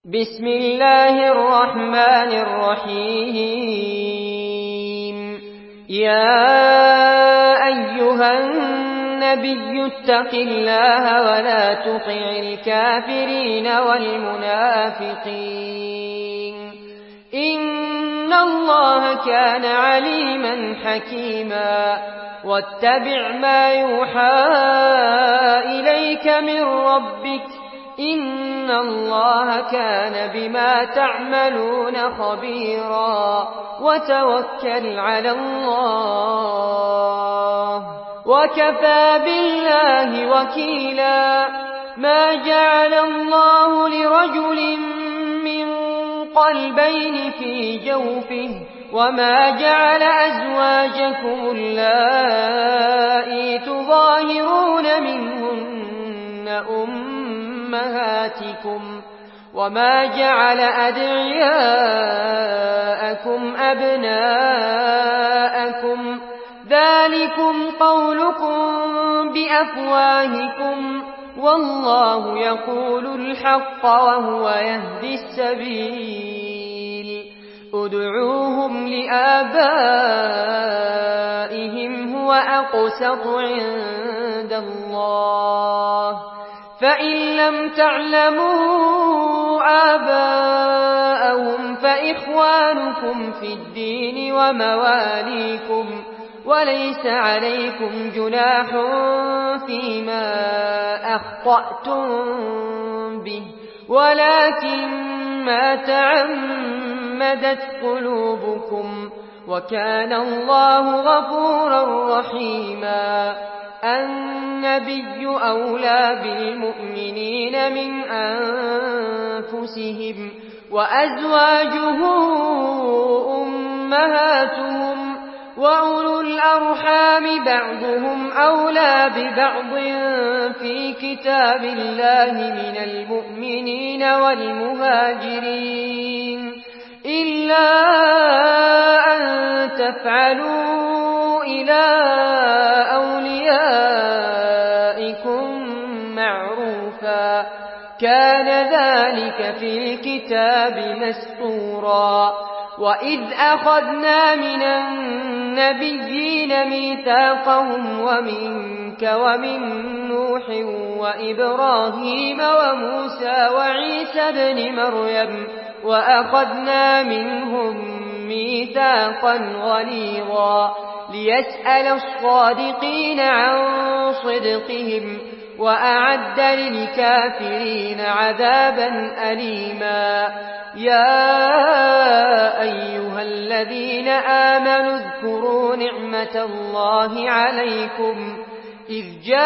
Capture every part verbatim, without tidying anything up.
بسم الله الرحمن الرحيم يا أيها النبي اتق الله ولا تطع الكافرين والمنافقين إن الله كان عليما حكيما واتبع ما يوحى إليك من ربك إن الله كان بما تعملون خبيرا وتوكل على الله وكفى بالله وكيلا ما جعل الله لرجل من قلبين في جوفه وما جعل أزواجكم اللائي تظاهرون منهن أمهاتكم وما جعل أدعياءكم أبناءكم ذلكم قولكم بأفواهكم والله يقول الحق وهو يهدي السبيل ادعوهم لآبائهم هو أقسط عند الله فإن لم تعلموا آباءهم فإخوانكم في الدين ومواليكم وليس عليكم جناح فيما أخطأتم به ولكن ما تعمدت قلوبكم وكان الله غفورا رحيما النبي أولى بالمؤمنين من أنفسهم وأزواجه أمهاتهم وأولو الأرحام بعضهم أولى ببعض في كتاب الله من المؤمنين والمهاجرين إلا أن تفعلوا إلى أوليائكم معروفا كان ذلك في الكتاب مسطورا وإذ أخذنا من النبيين ميثاقهم ومنك ومن نوح وإبراهيم وموسى وعيسى ابن مريم وأخذنا منهم ميثاقا غليظا ليسأل الصادقين عن صدقهم وأعد للكافرين عذابا أليما يا أيها الذين آمنوا اذكروا نعمة الله عليكم إذ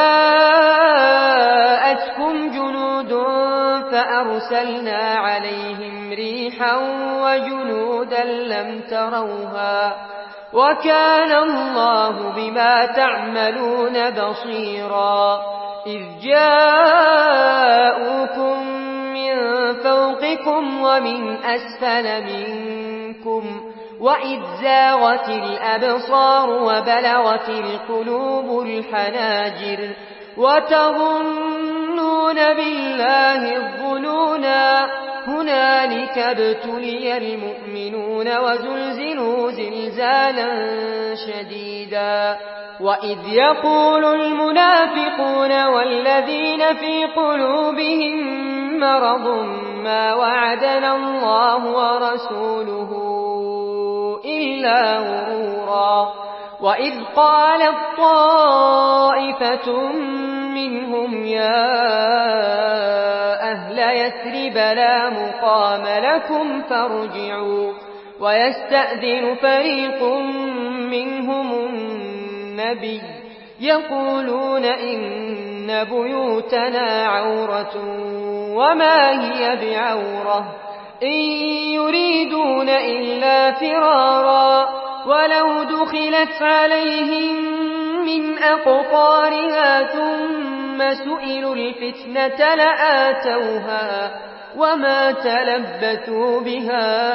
جاءتكم جنود فأرسلنا عليهم ريحا وجنودا لم تروها وكان الله بما تعملون بصيرا إذ جاءوكم من فوقكم ومن أسفل منكم وإذ زاغت الأبصار وبلغت القلوب الحناجر وتظنون بالله الظنونا هنالك ابتلي المؤمنون وزلزلوا زلزالا شديدا وإذ يقول المنافقون والذين في قلوبهم مرض ما وعدنا الله ورسوله إلا غرورا وإذ قالت طائفة منهم يا أهل يثرب لا مقام لكم فارجعوا ويستأذن فريق منهم النبي يقولون إن بيوتنا عورة وما هي بعورة إن يريدون إلا فرارا ولو دخلت عليهم من أقطارها ثم سئلوا الفتنة لآتوها وما تلبثوا بها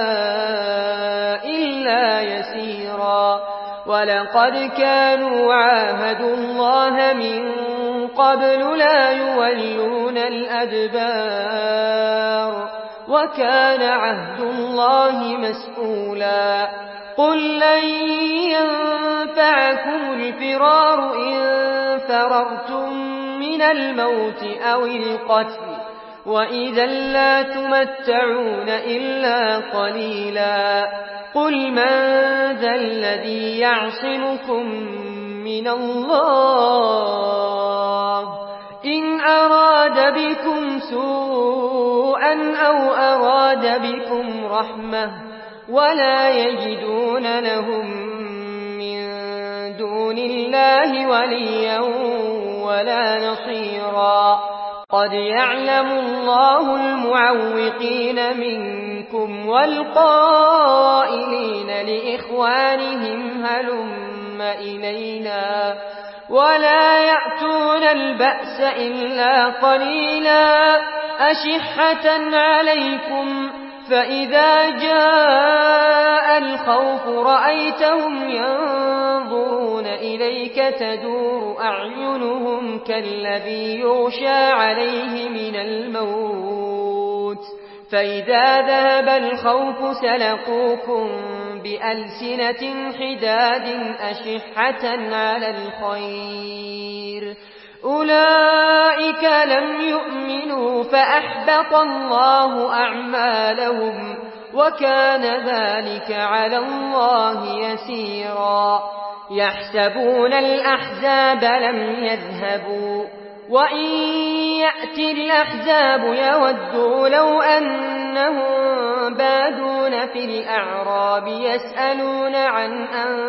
إلا يسيرا ولقد كانوا عاهدوا الله من قبل لا يولون الأدبار وكان عهد الله مسئولا قل لن ينفعكم الفرار إن فررتم من الموت أو القتل وإذا لا تمتعون إلا قليلا قل من ذا الذي يعصمكم من الله إن أراد بكم سوءا أو أراد بكم رحمة ولا يجدون لهم من دون الله وليا ولا نصيرا قد يعلم الله المعوقين منكم والقائلين لإخوانهم هلم إلينا ولا يأتون البأس إلا قليلا أشحة عليكم فإذا جاء الخوف رأيتهم ينظرون إليك تدور أعينهم كالذي يغشى عليه من الموت فإذا ذهب الخوف سلقوكم بألسنة حداد أشحة على الخير أولئك لم يؤمنوا فأحبط الله أعمالهم وكان ذلك على الله يسيرا يحسبون الأحزاب لم يذهبوا وإن يأتي الأحزاب يودوا لو أنهم بادون في الأعراب يسألون عن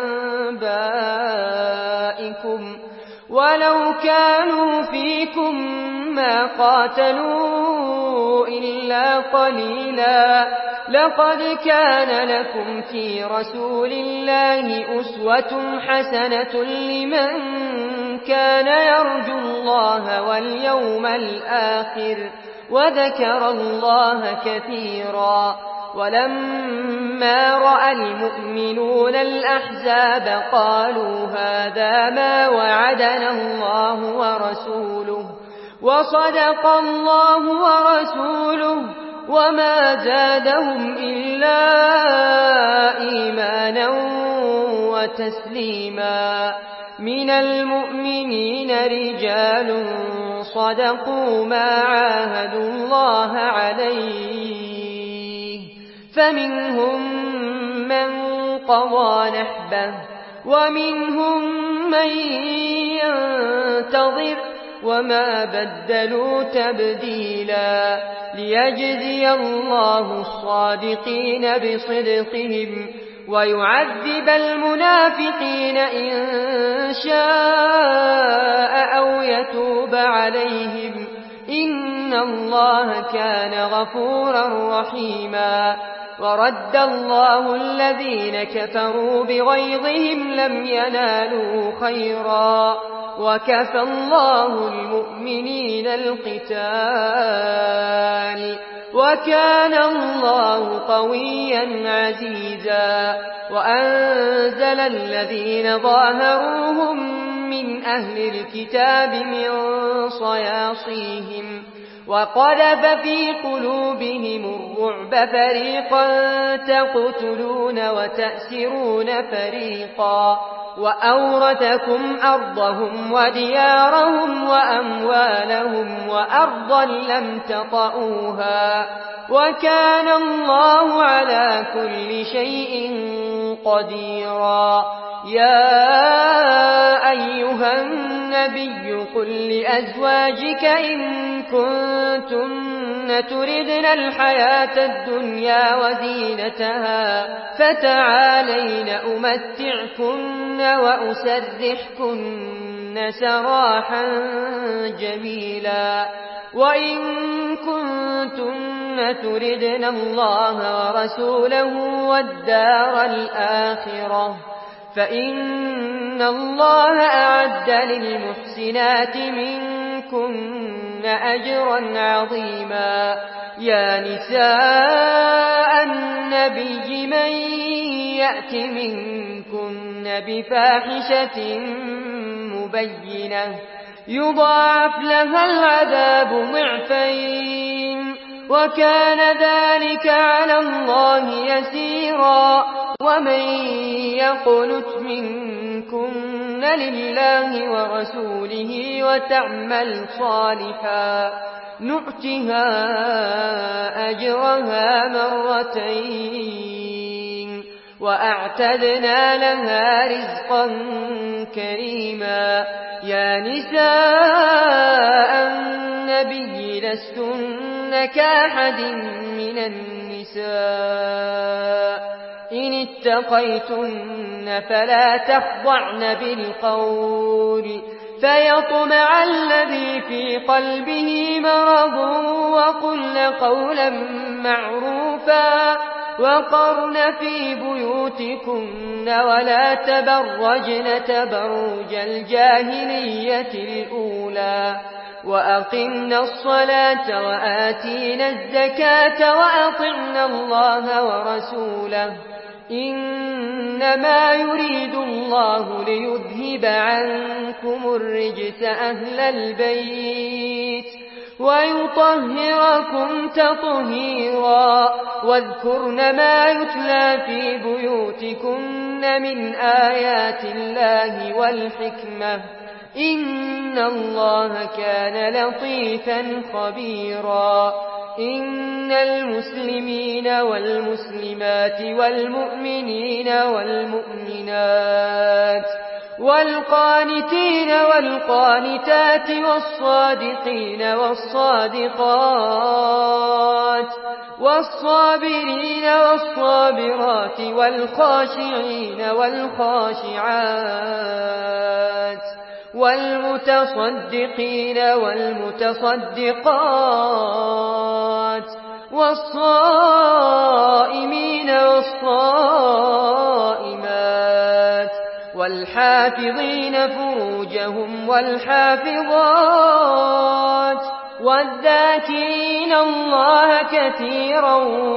أنبائكم ولو كانوا فيكم ما قاتلوا إلا قليلا لقد كان لكم في رسول الله أسوة حسنة لمن كان يرجو الله واليوم الآخر وذكر الله كثيرا ولما رأى المؤمنون الأحزاب قالوا هذا ما وعدنا الله ورسوله وصدق الله ورسوله وما زادهم إلا إيمانا وتسليما من المؤمنين رجال صدقوا ما عاهدوا الله عليه فمنهم من قضى نحبه ومنهم من ينتظر وما بدلوا تبديلا ليجزي الله الصادقين بصدقهم ويعذب المنافقين إن شاء أو يتوب عليهم إن الله كان غفورا رحيما ورد الله الذين كفروا بغيظهم لم ينالوا خيرا وكفى الله المؤمنين القتال وكان الله قويا عزيزا وأنزل الذين ظاهروهم من أهل الكتاب من صياصيهم وقذف في قلوبهم الرعب فريقا تقتلون وتأسرون فريقا وأورثكم أرضهم وديارهم وأموالهم وأرضا لم تطئوها وكان الله على كل شيء قديرا يا أيها النبي قل لأزواجك إن كنتن تردن الحياة الدنيا وزينتها فتعالين أمتعكن وأسرحكن سراحا جميلا وإن كنتن تردن الله ورسوله والدار الآخرة فإن الله أعد للمحسنات منكن أجرا عظيما يا نساء النبي من يأت منكن بفاحشة مبينة يضاعف لها العذاب ضعفين وكان ذلك على الله يسيرا ومن يقنت منكن لله ورسوله وتعمل صالحا نؤتها أجرها مرتين وأعتدنا لها رزقا كريما يا نساء النبي لستن كأحد من النساء إن اتقيتن فلا تخضعن بالقول فيطمع الذي في قلبه مرض وقلن قولا معروفا وقرن في بيوتكن ولا تبرجن تبرج الجاهلية الأولى وأقمنا الصلاة وآتينا الزكاة وأطعنا الله ورسوله إنما يريد الله ليذهب عنكم الرجس أهل البيت ويطهركم تطهيرا واذكرن ما يتلى في بيوتكن من آيات الله والحكمة إن الله كان لطيفا خبيرا إن المسلمين والمسلمات والمؤمنين والمؤمنات والقانتين والقانتات والصادقين والصادقات والصابرين والصابرات والخاشعين والخاشعات والمتصدقين والمتصدقات والصائمين والصائمات والحافظين فروجهم والحافظات والذاكرين الله كثيرا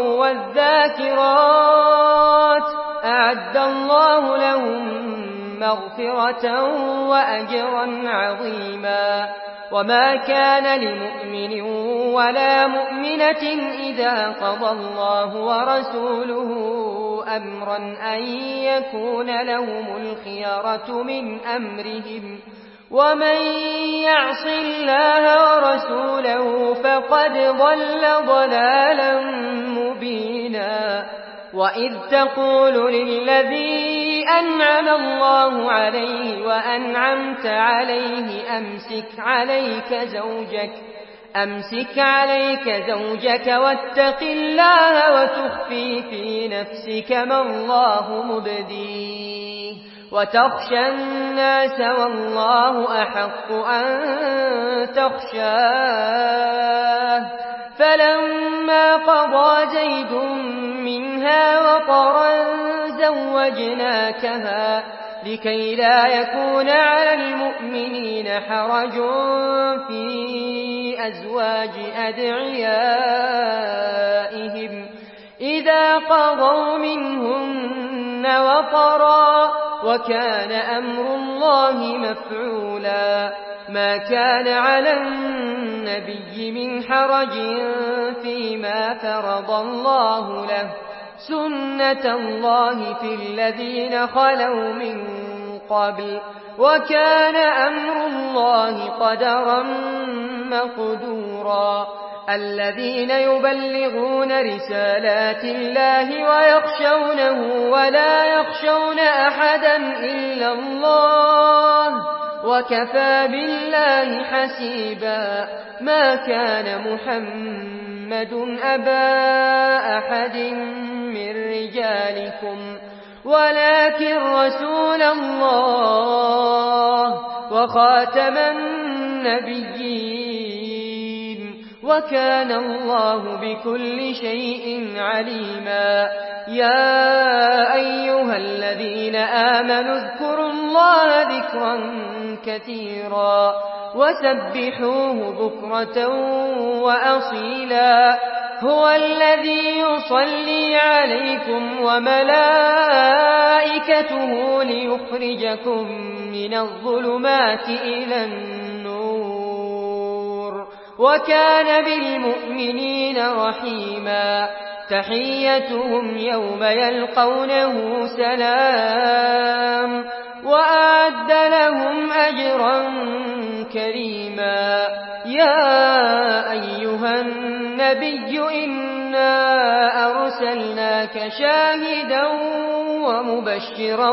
والذاكرات أعد الله لهم مغفرة وأجرا عظيما وما كان لمؤمن ولا مؤمنة إذا قضى الله ورسوله أمرا أن يكون لهم الخيرة من أمرهم ومن يعص الله ورسوله فقد ضل ضلالا مبينا وإذ تقول للذي أنعم الله عليه وأنعمت عليه أمسك عليك زوجك أمسك عليك زوجك واتق الله وتخفي في نفسك ما الله مبديه وتخشى الناس والله أحق أن تخشاه فلما قضى زيد منها وطرا زوجناكها لكي لا يكون على المؤمنين حرج في أزواج أدعيائهم إذا قضوا منهن وطرا وكان أمر الله مفعولا ما كان على النبي من حرج فيما فرض الله له سنة الله في الذين خلوا من قبل وكان أمر الله قدرا مقدورا الذين يبلغون رسالات الله ويخشونه ولا يخشون أحدا إلا الله وكفى بالله حسيبا ما كان محمد أبا أحد من رجالكم ولكن رسول الله وخاتم النبيين وكان الله بكل شيء عليما يا أيها الذين آمنوا اذكروا الله ذكرا كثيرا وسبحوه بكرة وأصيلا هو الذي يصلي عليكم وملائكته ليخرجكم من الظلمات إلى النور وكان بالمؤمنين رحيما تحيتهم يوم يلقونه سلام وأعد لهم أجرا كريما يا أيها النبي إنا أرسلناك شاهدا ومبشرا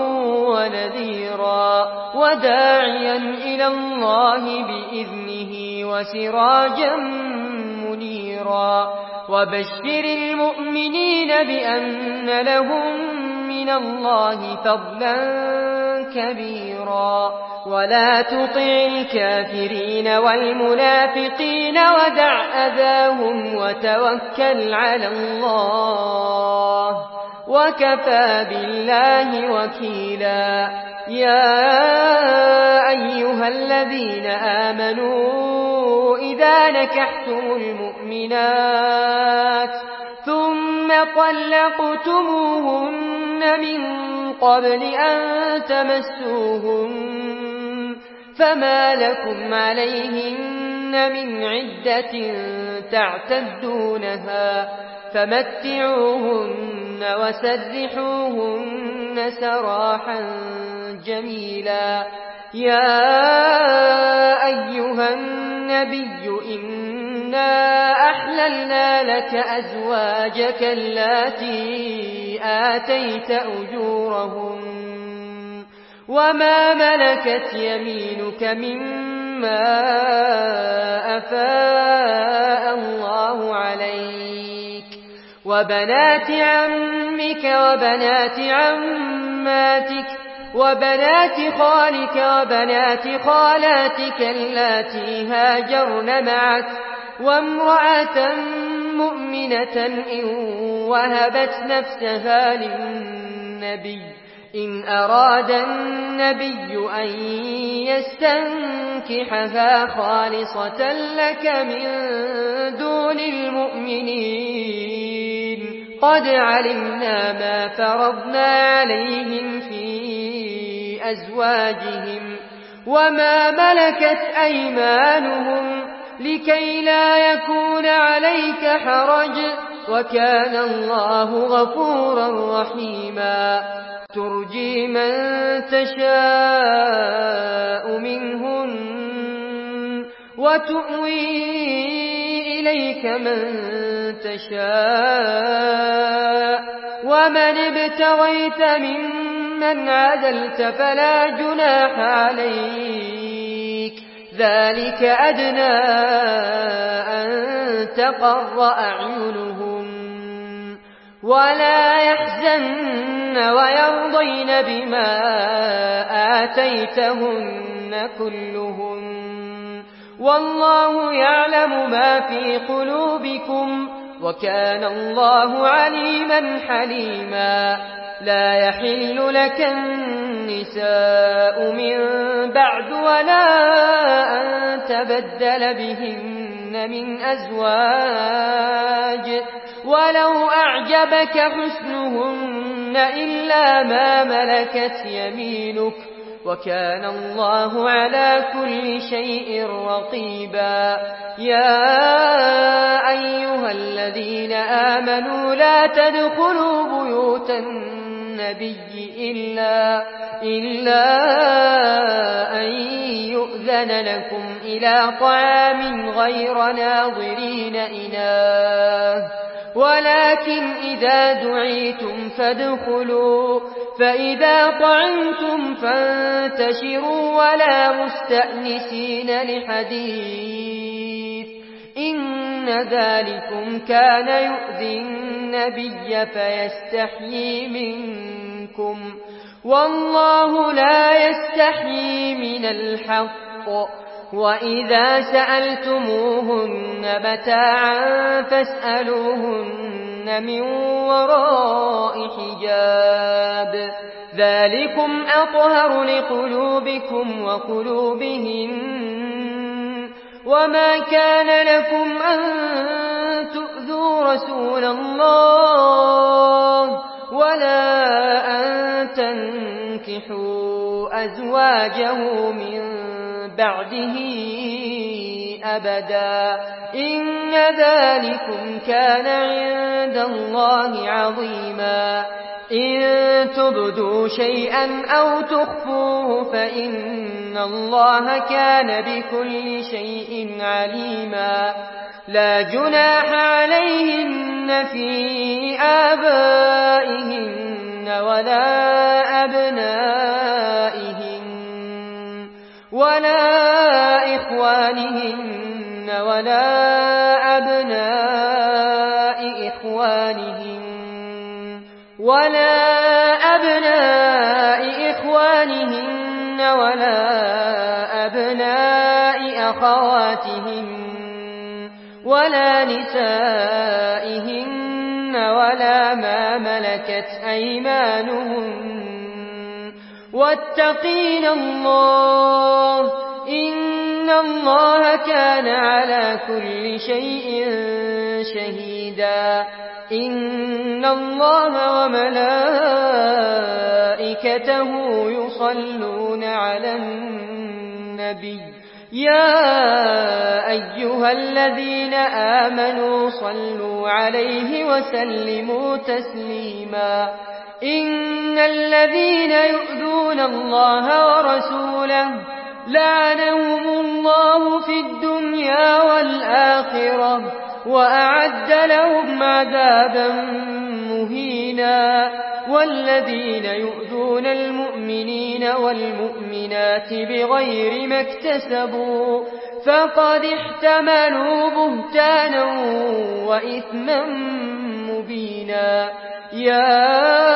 ونذيرا وداعيا إلى الله بإذنه وسراجا منيرا وبشر المؤمنين بأن لهم من الله فضلا كبيرا ولا تطع الكافرين والمنافقين ودع أذاهم وتوكل على الله وكفى بالله وكيلا يا أيها الذين آمنوا إذا نكحتم المؤمنات ثم طلقتموهن من قبل أن تمسوهن فما لكم عليهن من عدة تعتدونها فمتعوهن وسرحوهن سراحا جميلا يا أيها النبي إنا أحللنا لك أزواجك اللاتي آتيت أجورهن وما ملكت يمينك مما أفاء الله عليك وبنات عمك وبنات عماتك وبنات خالك وبنات خالاتك اللاتي هاجرن معك وامرأة مؤمنة إن وهبت نفسها للنبي إن أراد النبي أن يستنكحها خالصة لك من دون المؤمنين قد علمنا ما فرضنا عليهم في أزواجهم وما ملكت أيمانهم لكي لا يكون عليك حرج وكان الله غفورا رحيما ترجي من تشاء منهن وتؤوي إليك من تشاء ومن ابتغيت ممن عدلت فلا جناح عليك ذلك أدنى أن تقر أعينهم ولا يحزن ويرضين بما آتيتهن كلهن والله يعلم ما في قلوبكم وكان الله عليما حليما لا يحل لك النساء من بعد ولا أن تبدل بهن من أزواج ولو أعجبك حسنهن إلا ما ملكت يمينك وكان الله على كل شيء رقيبا يا أيها الذين آمنوا لا تدخلوا بيوت النبي إلا, إلا أن يؤذن لكم إلى طعام غير ناظرين إناه ولكن إذا دعيتم فادخلوا فإذا طعمتم فانتشروا ولا مستأنسين لحديث إن ذلكم كان يؤذي النبي فيستحيي منكم والله لا يستحيي من الحق وإذا سألتموهن متاعا فاسألوهن من وراء حجاب ذلكم أطهر لقلوبكم وقلوبهن وما كان لكم أن تؤذوا رسول الله ولا أن تنكحوا أزواجه من بعده أبدا إن ذلكم كان عند الله عظيما إن تبدوا شيئا أو تخفوه فإن الله كان بكل شيء عليما لا جناح عليهن في آبائهن ولا أبنائهن ولا إخوانهن ولا أبناء إخوانهن ولا أبناء إخوانهن ولا أبناء أخواتهن ولا نسائهن ولا ما ملكت أيمانهن واتقين الله إن الله كان على كل شيء شهيدا إن الله وملائكته يصلون على النبي يا أيها الذين آمنوا صلوا عليه وسلموا تسليما إن الذين يؤذون الله ورسوله لعنهم الله في الدنيا والآخرة وأعد لهم عذابا مهينا والذين يؤذون المؤمنين والمؤمنات بغير ما اكتسبوا فقد احتملوا بهتانا وإثما مبينا يا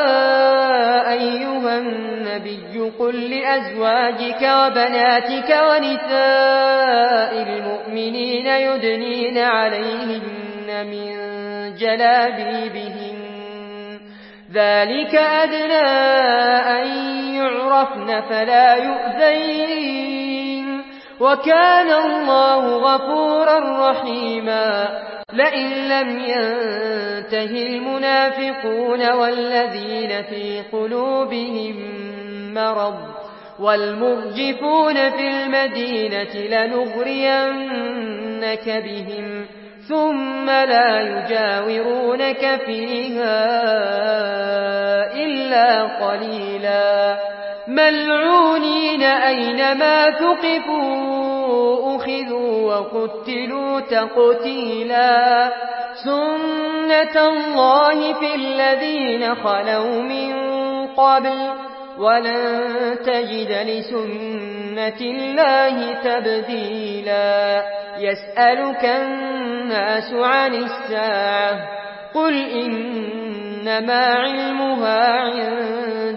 أيها النبي قل لأزواجك وبناتك ونساء المؤمنين يدنين عليهن من جلابيبهن ذلك أدنى أن يعرفن فلا يؤذين وكان الله غفورا رحيما لئن لم ينته المنافقون والذين في قلوبهم مرض والمرجفون في المدينة لنغرينك بهم ثم لا يجاورونك فيها إلا قليلا ملعونين أينما ثقفوا أخذوا وقتلوا تقتيلا سنة الله في الذين خلوا من قبل ولن تجد لسنة الله تبديلا يسألك الناس عن الساعة قل إنما علمها عند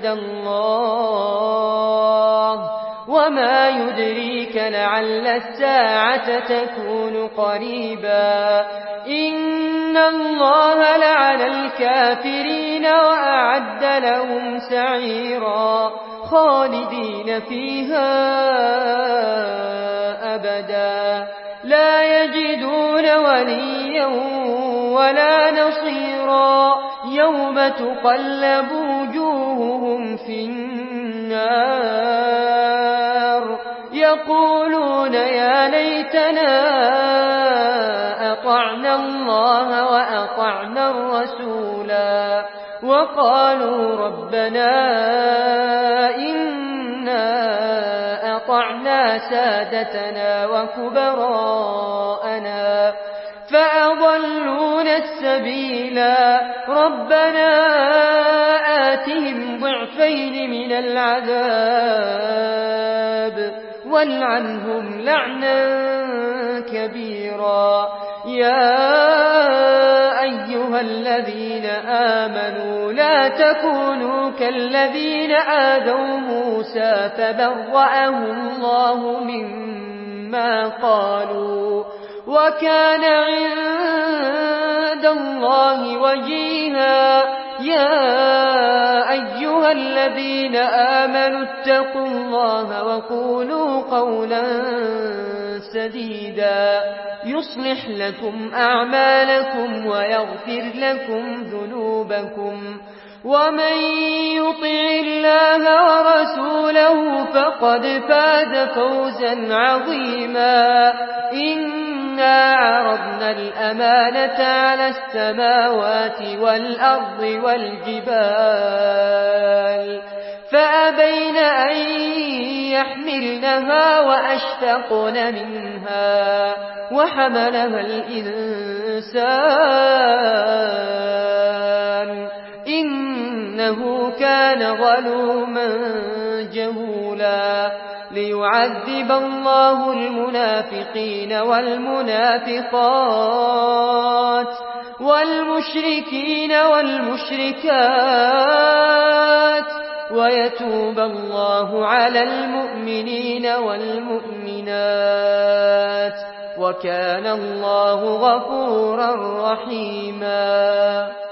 الله وما يدريك لعل الساعة تكون قريبا إن الله لعن الكافرين وأعد لهم سعيرا خالدين فيها أبدا لا يجدون وليا ولا نصيرا يوم تقلب وجوههم في النار يقولون يا ليتنا أطعنا الله وأطعنا الرسولا وقالوا ربنا إنا أطعنا سادتنا وكبراءنا فأضلونا السبيلا ربنا آتهم ضعفين من العذاب والعنهم لعنا كبيرا يا أيها الذين آمنوا لا تكونوا كالذين آذوا موسى فبرأه الله مما قالوا وكان عند الله وجيها يا أيها الذين آمنوا اتقوا الله وقولوا قولا سديدا يصلح لكم أعمالكم ويغفر لكم ذنوبكم ومن يطع الله ورسوله فقد فاز فوزا عظيما إن إنا عرضنا الأمانة على السماوات والأرض والجبال فأبين أن يحملنها وأشفقن منها وحملها الإنسان إنه كان ظلوما جهولا ليعذب الله المنافقين والمنافقات والمشركين والمشركات ويتوب الله على المؤمنين والمؤمنات وكان الله غفورا رحيما